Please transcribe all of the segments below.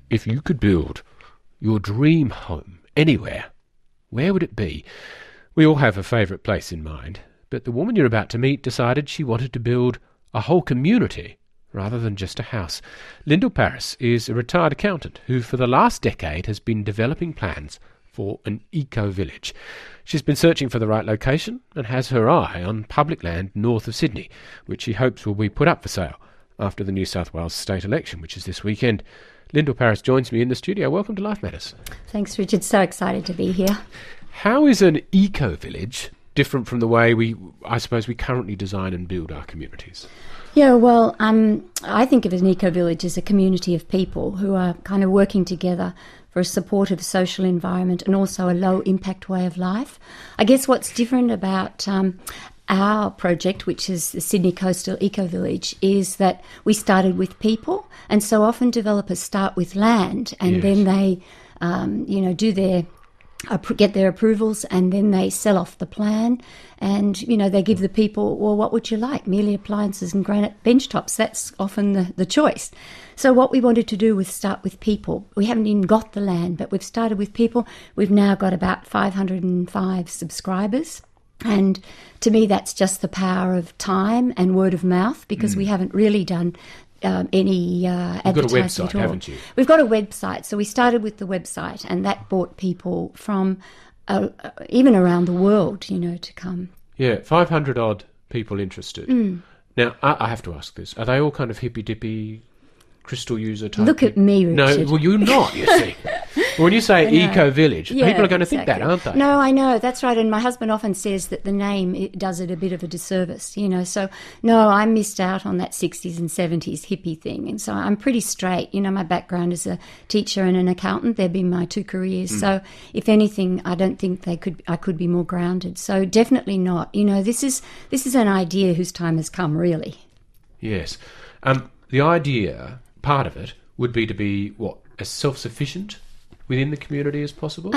if you could build your dream home anywhere, where would it be? We all have a favourite place in mind, but the woman you're about to meet decided she wanted to build a whole community rather than just a house. Lyndall Paris is a retired accountant who for the last decade has been developing plans for an eco-village. She's been searching for the right location and has her eye on public land north of Sydney, which she hopes will be put up for sale after the New South Wales state election, which is this weekend. Lyndall Paris joins me in the studio. Welcome to Life Matters. Thanks, Richard. So excited to be here. How is an eco-village different from the way we currently design and build our communities? Yeah, well, I think of an eco-village as a community of people who are kind of working together for a supportive social environment and also a low-impact way of life. I guess what's different about our project, which is the Sydney Coastal Eco-Village, is that we started with people, and so often developers start with land and then they, do get their approvals, and then they sell off the plan, and they give the people, well, what would you like? Merely appliances and granite bench tops. That's often the choice. So what we wanted to do was start with people. We haven't even got the land, but we've started with people. We've now got about 505 subscribers, and to me that's just the power of time and word of mouth, because we haven't really done any advertising. You've got a website, haven't you? We've got a website. So we started with the website, and that brought people from even around the world, to come. Yeah, 500 odd people interested. Now, I have to ask this. Are they all kind of hippy-dippy crystal user type? Look at me, Richard. No, well, you're not, you see. When you say eco-village, people are going to think that, aren't they? No, I know, that's right. And my husband often says that the name does it a bit of a disservice, So, no, I missed out on that 60s and 70s hippie thing. And so I'm pretty straight. My background is a teacher and an accountant. They've been my two careers. So, if anything, I don't think I could be more grounded. So, definitely not. This is an idea whose time has come, really. Yes. The idea, part of it, would be to be, as self-sufficient within the community as possible?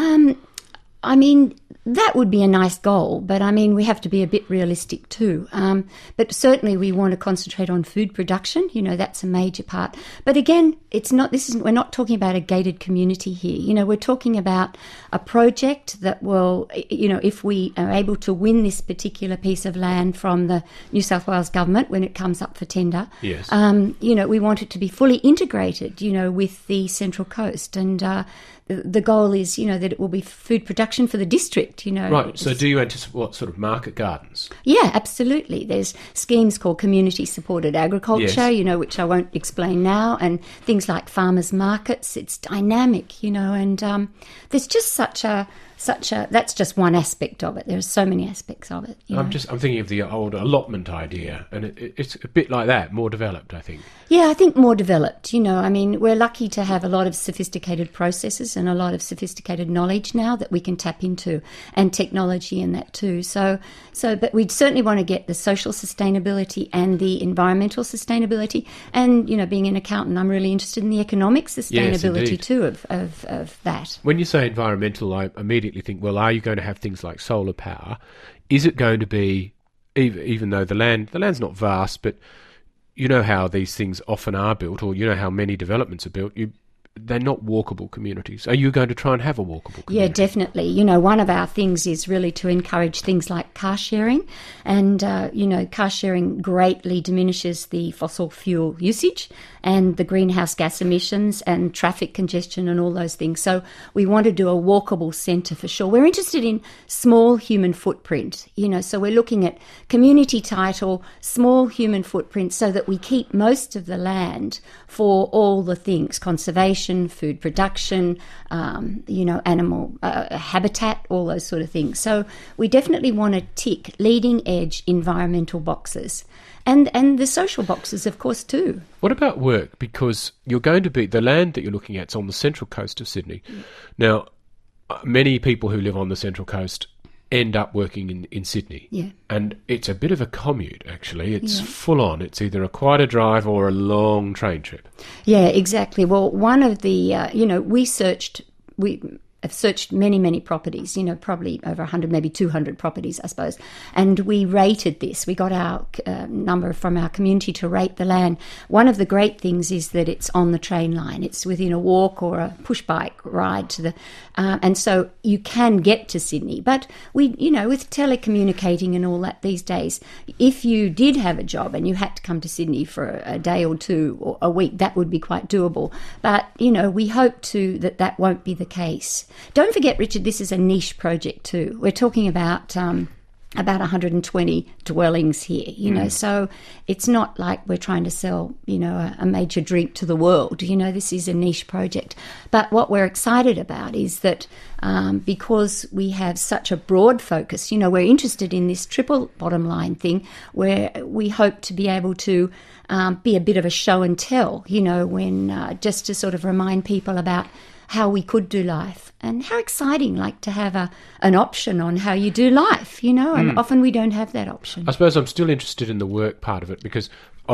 That would be a nice goal, but we have to be a bit realistic too. But certainly we want to concentrate on food production. That's a major part. But again, we're not talking about a gated community here. We're talking about a project that will, if we are able to win this particular piece of land from the New South Wales government when it comes up for tender, yes. We want it to be fully integrated, with the Central Coast. And the goal is, that it will be food production for the district, Right, so do you anticipate what sort of market gardens? Yeah, absolutely. There's schemes called community-supported agriculture, yes. Which I won't explain now, and things like farmers' markets. It's dynamic, and there's just that's just one aspect of it. There are so many aspects of it. I'm thinking of the old allotment idea, and it's a bit like that, more developed, I think. Yeah, I think more developed. We're lucky to have a lot of sophisticated processes and a lot of sophisticated knowledge now that we can tap into, and technology in that too. But we'd certainly want to get the social sustainability and the environmental sustainability. And, being an accountant, I'm really interested in the economic sustainability too of that. When you say environmental, I immediately think, well, are you going to have things like solar power? Is it going to be, even though the land's not vast, but you know how these things often are built, or you know how many developments are built, they're not walkable communities. Are you going to try and have a walkable community? Yeah, definitely. One of our things is really to encourage things like car sharing. And, car sharing greatly diminishes the fossil fuel usage and the greenhouse gas emissions and traffic congestion and all those things. So we want to do a walkable centre for sure. We're interested in small human footprint, so we're looking at community title, small human footprint, so that we keep most of the land for all the things, conservation, food production, animal habitat, all those sort of things. So we definitely want to tick leading edge environmental boxes. And the social boxes, of course, too. What about work? Because you're going to be, the land that you're looking at is on the Central Coast of Sydney. Now, many people who live on the Central Coast end up working in Sydney. Yeah. And it's a bit of a commute, actually. It's full on. It's either quite a drive or a long train trip. Yeah, exactly. Well, one of the, have searched many, many properties, probably over 100, maybe 200 properties, I suppose. And we rated this. We got our number from our community to rate the land. One of the great things is that it's on the train line. It's within a walk or a push bike ride to the... and so you can get to Sydney. But with telecommunicating and all that these days, if you did have a job and you had to come to Sydney for a day or two or a week, that would be quite doable. But, we hope that won't be the case. Don't forget, Richard, this is a niche project too. We're talking about 120 dwellings here, so it's not like we're trying to sell, a major drink to the world. This is a niche project. But what we're excited about is that because we have such a broad focus, we're interested in this triple bottom line thing where we hope to be able to be a bit of a show and tell, when just to sort of remind people about how we could do life and how exciting, like to have an option on how you do life, and often we don't have that option. I suppose I'm still interested in the work part of it because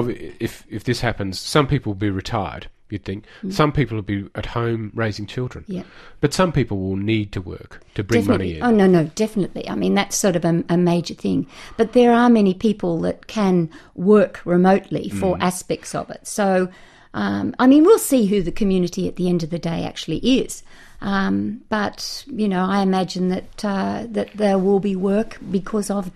if this happens, some people will be retired, you'd think. Some people will be at home raising children. Yeah. But some people will need to work to bring Definitely. money in. Oh, no, definitely. I mean, that's sort of a major thing. But there are many people that can work remotely for aspects of it. So... we'll see who the community at the end of the day actually is. But, I imagine that there will be work because of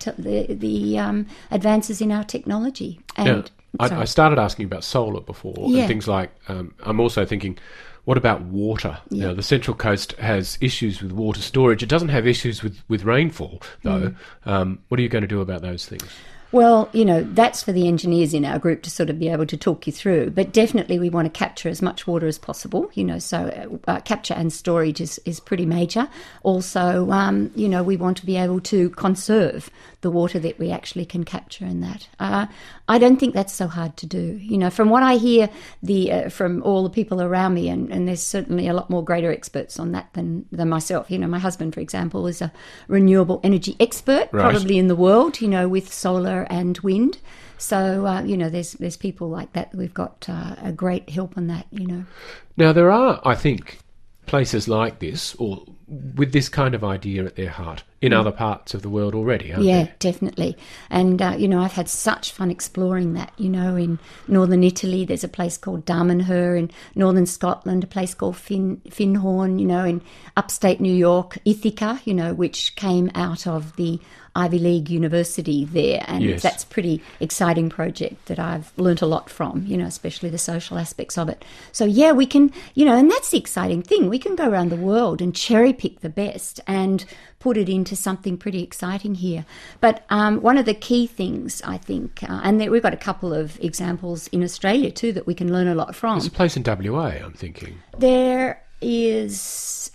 the advances in our technology. And I started asking about solar before and things like, I'm also thinking, what about water? Yeah. The Central Coast has issues with water storage. It doesn't have issues with rainfall, though. What are you going to do about those things? Well, that's for the engineers in our group to sort of be able to talk you through. But definitely we want to capture as much water as possible, so capture and storage is pretty major. Also, we want to be able to conserve the water that we actually can capture in that. I don't think that's so hard to do. From what I hear from all the people around me, and there's certainly a lot more greater experts on that than myself. My husband, for example, is a renewable energy expert, probably in the world, with solar and wind. So, there's people like that. We've got a great help on that, Now, there are, I think, places like this, or with this kind of idea at their heart, in other parts of the world already, aren't there? Yeah, definitely. And, I've had such fun exploring that, in northern Italy, there's a place called Damanhur, in northern Scotland, a place called Findhorn, in upstate New York, Ithaca, which came out of the Ivy League University there, and that's a pretty exciting project that I've learnt a lot from, especially the social aspects of it. So, we can, and that's the exciting thing. We can go around the world and cherry pick the best and put it into something pretty exciting here. But one of the key things, I think, and we've got a couple of examples in Australia too that we can learn a lot from. There's a place in WA, I'm thinking. There is...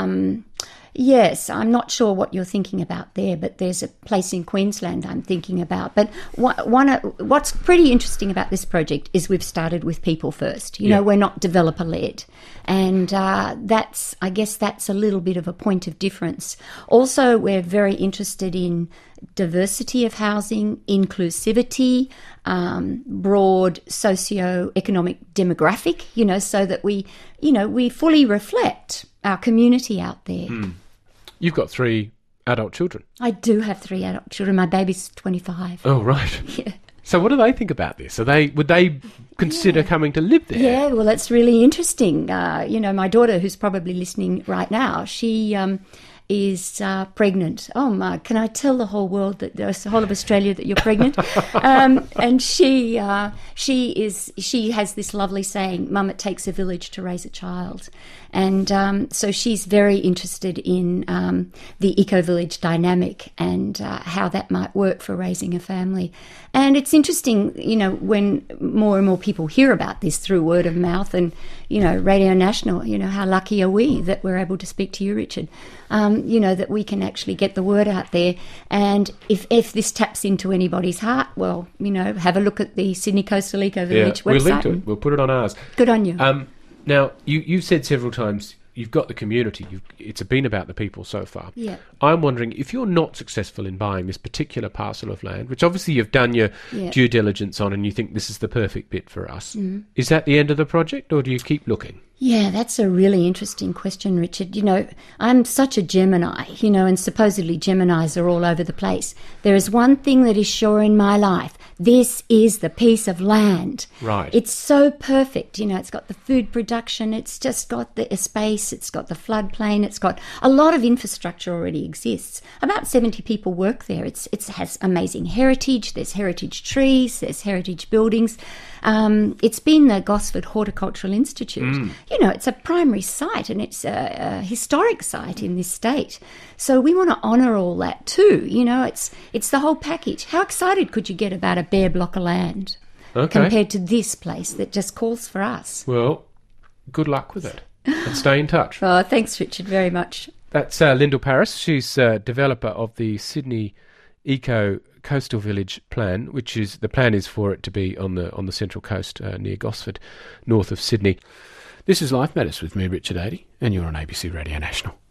yes, I'm not sure what you're thinking about there, but there's a place in Queensland I'm thinking about. But what's pretty interesting about this project is we've started with people first. We're not developer-led. And I guess that's a little bit of a point of difference. Also, we're very interested in diversity of housing, inclusivity, broad socio-economic demographic, so that we fully reflect our community out there. You've got 3 adult children. I do have 3 adult children. My baby's 25. Oh, right. Yeah. So what do they think about this? Would they consider coming to live there? Yeah, well, that's really interesting. My daughter, who's probably listening right now, she is pregnant. Oh my! Can I tell the whole world, the whole of Australia, that you're pregnant? And she has this lovely saying, "Mum, it takes a village to raise a child," and so she's very interested in the eco-village dynamic and how that might work for raising a family. And it's interesting, when more and more people hear about this through word of mouth and Radio National. How lucky are we that we're able to speak to you, Richard? That we can actually get the word out there. And if this taps into anybody's heart, well, have a look at the Sydney Coastal Eco Village website. We'll link to it. We'll put it on ours. Good on you. Now, you've said several times you've got the community. It's been about the people so far. Yeah. I'm wondering, if you're not successful in buying this particular parcel of land, which obviously you've done your due diligence on and you think this is the perfect bit for us, is that the end of the project, or do you keep looking? Yeah, that's a really interesting question, Richard. You know, I'm such a Gemini, you know, and supposedly Geminis are all over the place. There is one thing that is sure in my life. This is the piece of land. Right. It's so perfect. You know, it's got the food production, it's just got the space, it's got the floodplain, it's got a lot of infrastructure already exists. About 70 people work there. It has amazing heritage. There's heritage trees, there's heritage buildings. It's been the Gosford Horticultural Institute. You know, it's a primary site and it's a historic site in this state. So we want to honour all that too. You know, it's the whole package. How excited could you get about a bare block of land compared to this place that just calls for us? Well, good luck with it. And stay in touch. Oh, thanks, Richard, very much. That's Lyndall Paris. She's developer of the Sydney Eco Coastal Village plan, which is the plan is for it to be on the Central Coast near Gosford, north of Sydney. This is Life Matters with me, Richard Adey, and you're on ABC Radio National.